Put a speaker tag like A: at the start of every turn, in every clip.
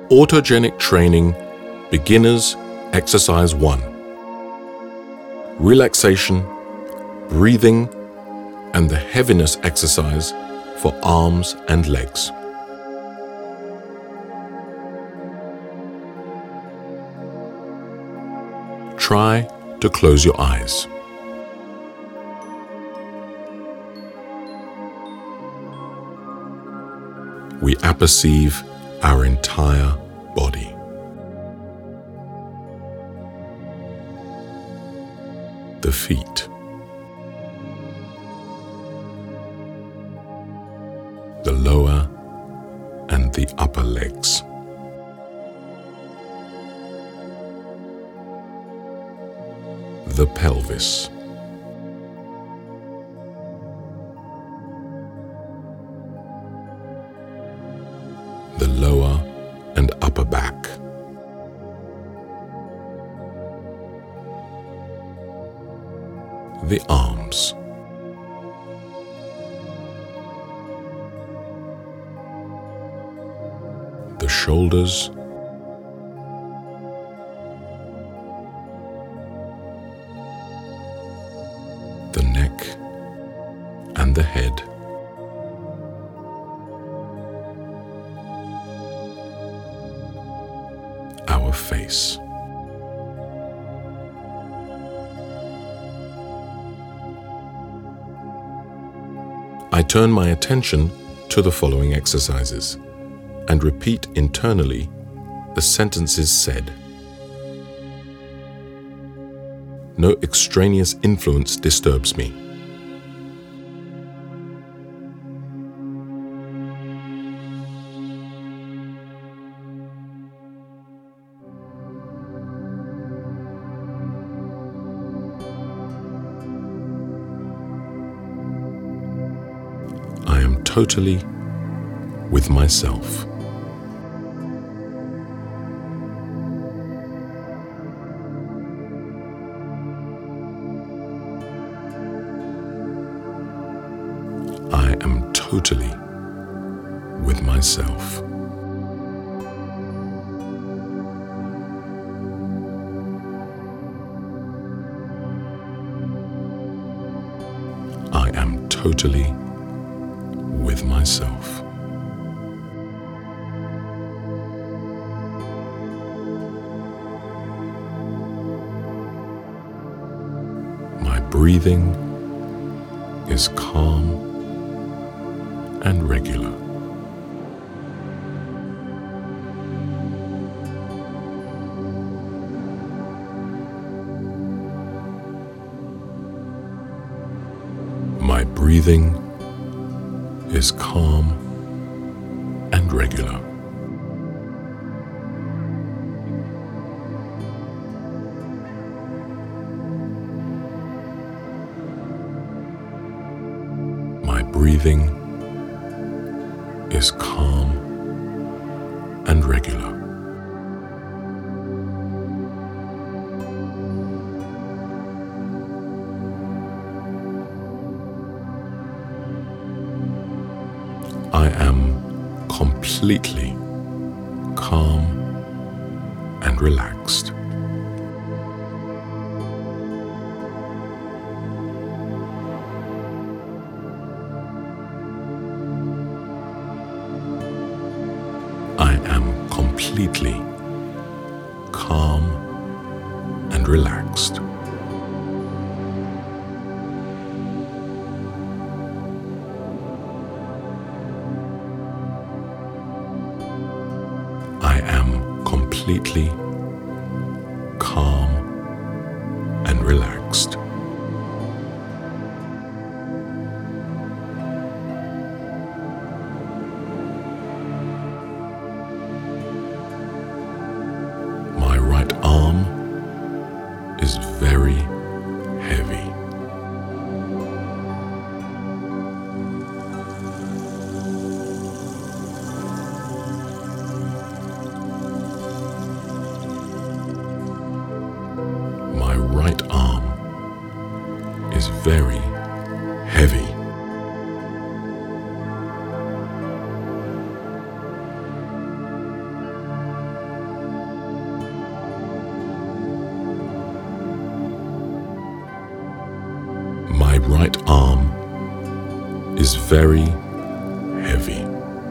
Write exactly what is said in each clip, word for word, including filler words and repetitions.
A: Autogenic Training Beginners Exercise one. Relaxation, breathing, and the heaviness exercise for arms and legs. Try to close your eyes. We apperceive our entire body. The feet, the lower and the upper legs, the pelvis, the lower and upper back, the arms, the shoulders, the neck and the head, our face. I turn my attention to the following exercises and repeat internally the sentences said. No extraneous influence disturbs me. I am totally with myself. I am totally with myself. I am totally with myself. My breathing is calm and regular. My breathing is calm and regular. My breathing is calm and regular. I am completely calm and relaxed. I am completely calm and relaxed. I am completely calm and relaxed. My right arm is very heavy. My right arm is very heavy. right arm is very heavy.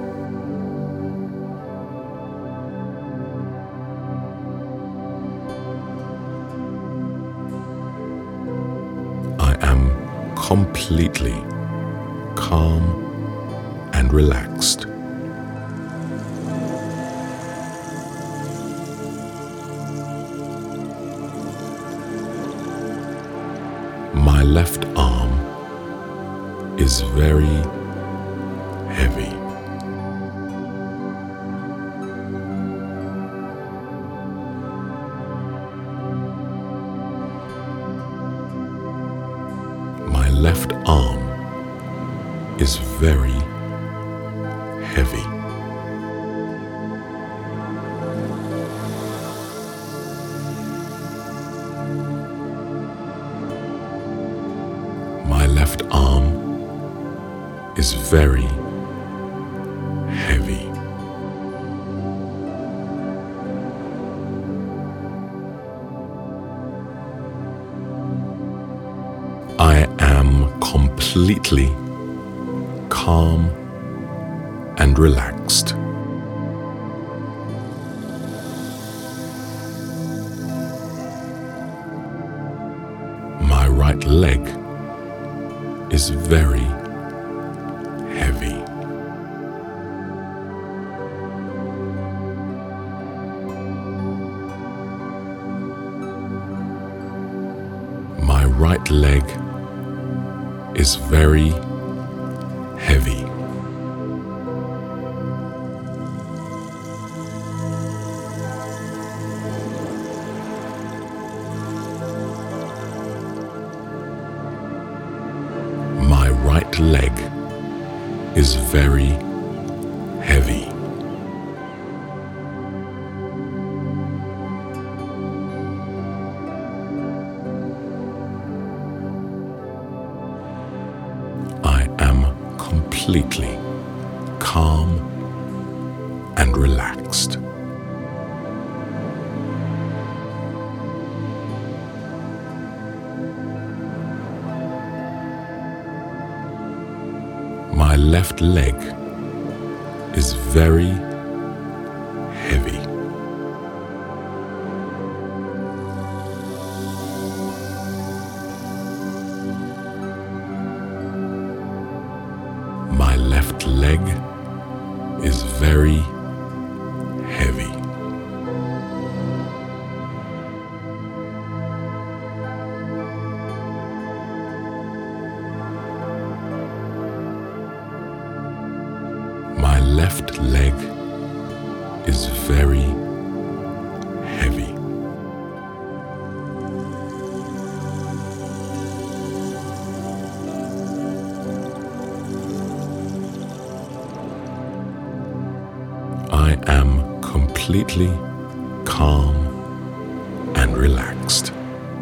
A: I am completely calm and relaxed. My left arm is very heavy. My left arm is very heavy. My left arm is very heavy. I am completely calm and relaxed. My right leg is very heavy. My right leg is very heavy. My right leg is very heavy. I am completely calm and relaxed. My left leg is very heavy. My left leg is very heavy. My left leg is very heavy. I am completely calm and relaxed.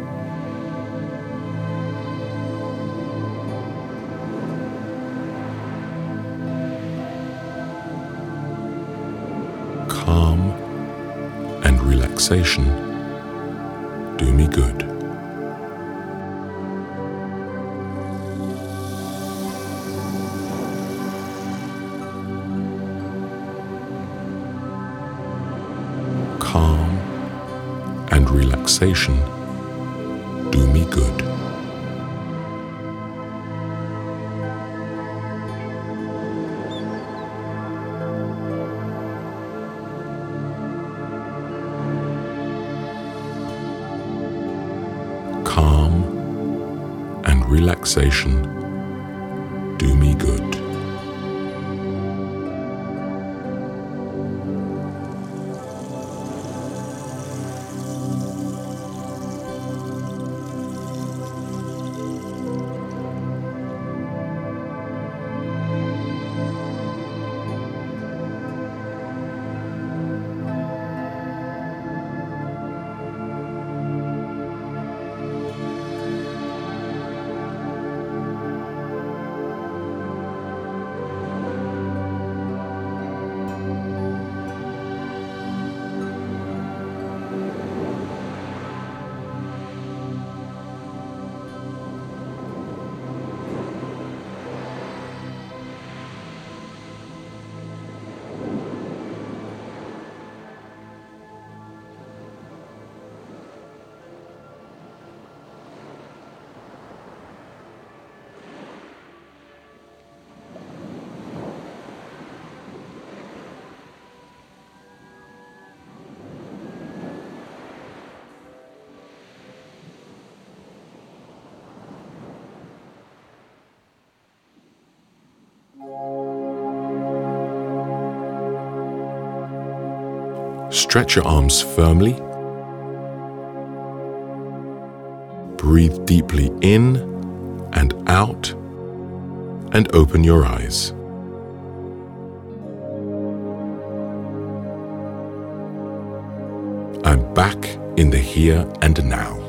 A: Calm and relaxation do me good. Calm and relaxation do me good. Calm and relaxation do me good. Stretch your arms firmly. Breathe deeply in and out, and open your eyes. I'm back in the here and now.